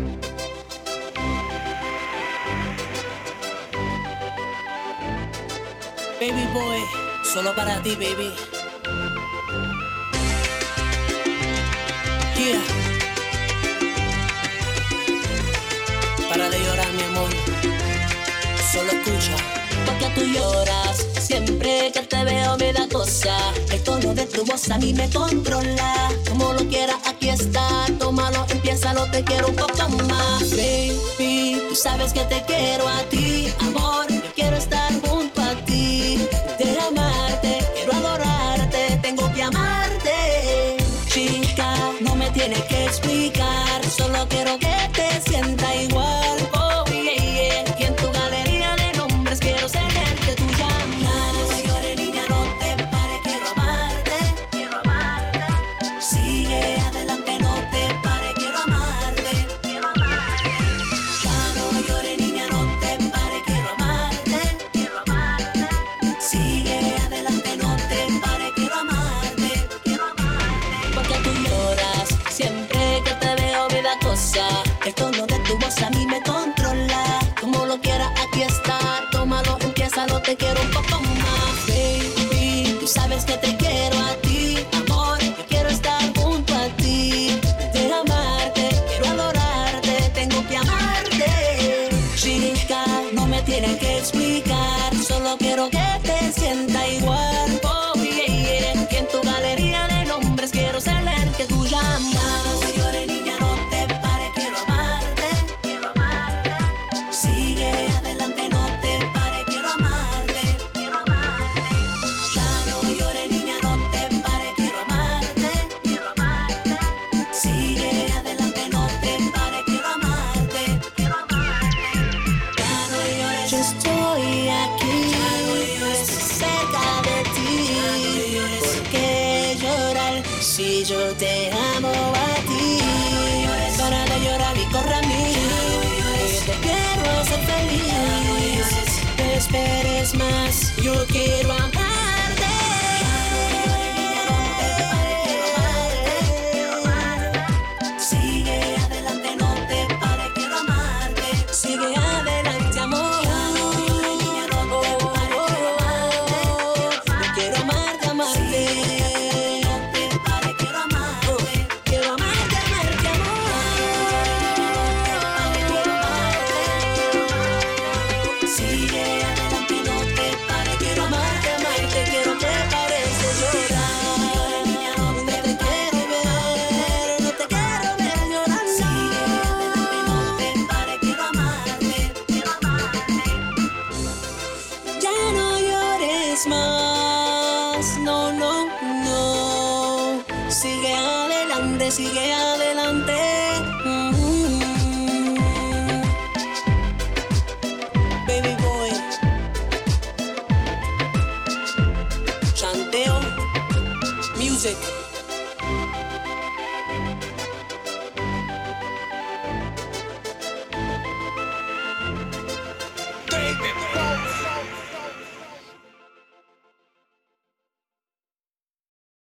Baby boy, solo para ti, baby. Yeah. Para de llorar, mi amor. Solo escucha. Porque tú lloras, siempre que te veo me da cosa. El tono de tu voz a mí me controla. Como lo quieras, aquí está. Tómalo, empiézalo, te quiero un poco más. Baby, tú sabes que te quiero a ti. Amor, yo quiero estar junto a ti. Quiero amarte, quiero adorarte, tengo que amarte. Chica, no me tienes que explicar. Solo quiero que te sienta igual. Oh, yeah, yeah. Y en tu galería de nombres quiero ser el que tú llamas. No llores, niña, no te pares. Quiero amarte, quiero amarte. Sigue adelante, no te pares. Quiero amarte, quiero amarte. Ya no llores, niña, no te pares. Quiero amarte, quiero amarte. Sigue adelante, no te pares. Quiero amarte, quiero amarte. Porque tú lloras, siempre que te veo me da cosa. El tono de tu voz a mí me controla. Como lo quieras, aquí está. Tómalo, empiézalo, te quiero un poco más. Baby, tú sabes que te quiero a ti. Amor, yo quiero estar junto a ti. Quiero amarte, quiero adorarte, tengo que amarte. Chica, no me tienes que explicar. Solo quiero que te sienta igual. Oh, yeah, yeah. Y en tu galería de nombres quiero ser el que tú llamas. No llores, niña, no te pares. Quiero amarte, quiero amarte. Sigue adelante, no te pares. Quiero amarte, quiero amarte. Ya no llores, niña, no te pares. Quiero amarte, quiero amarte. Sigue adelante, no te pares. Quiero amarte, quiero amarte. Ya no llores, yo estoy aquí. Ya no llores, cerca de ti. ¿Por qué llorar si yo te amo a ti? Para de llorar y corre a mí. Yo te quiero hacer feliz. Te esperes más, yo quiero amarte. Sigue adelante, no te pares, quiero amarte. Sigue adelante, amor. Niña, no te pares, quiero amarte. Yo quiero amarte, amarte. No te pares, quiero amarte. Quiero amarte, amarte, amor. Sigue adelante, no te pares, quiero amarte, amarte. Quiero que pares de llorar. Niña, no te quiero ver, no te quiero ver llorar. Sigue adelante, no te pares, quiero amarte, quiero amarte. Ya no llores más, no, no, no. Sigue adelante, sigue adelante.